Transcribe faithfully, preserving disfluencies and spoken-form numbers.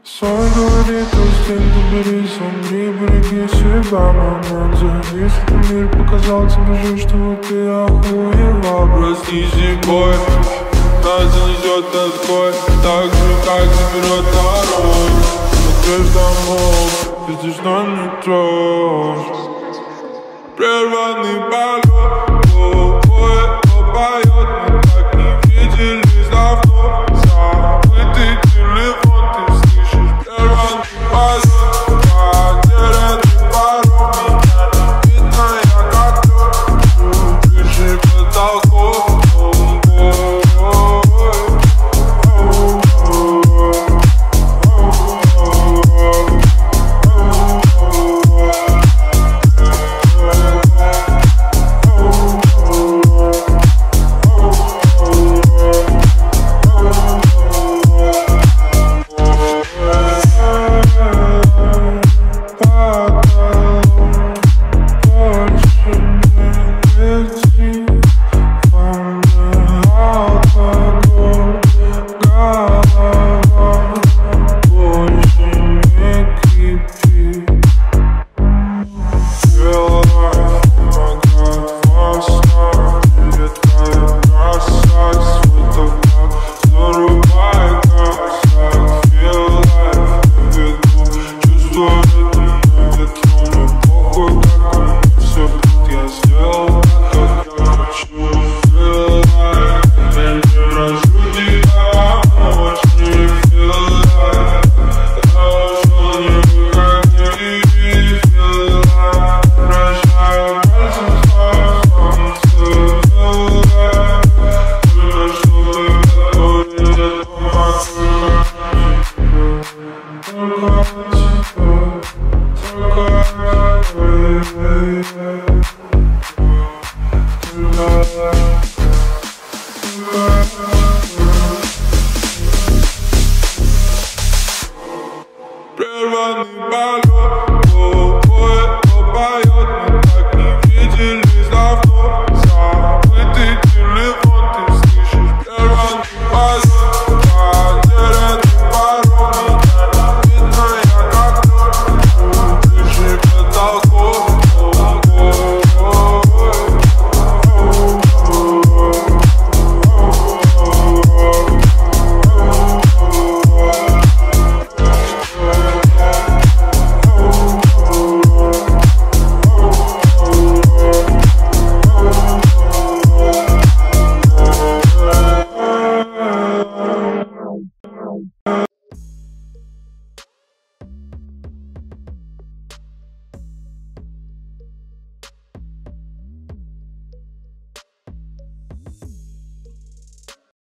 Сон говорит, остынь, доберись, умри, береги себя, момент завис. Этот мир показал тебе же, что ты охуела. Проснись, бой, нас занесет тоской, так же, как заберет дорог. Смотришь домов, видишь, но не трожь. Прерванный полет, ой, кто поет, мы так не виделись давно. Забытый телефон, ты слышишь, прерванный полет, потерянный паром, меня не видно, я как лед, выше потолков. We'll be right back.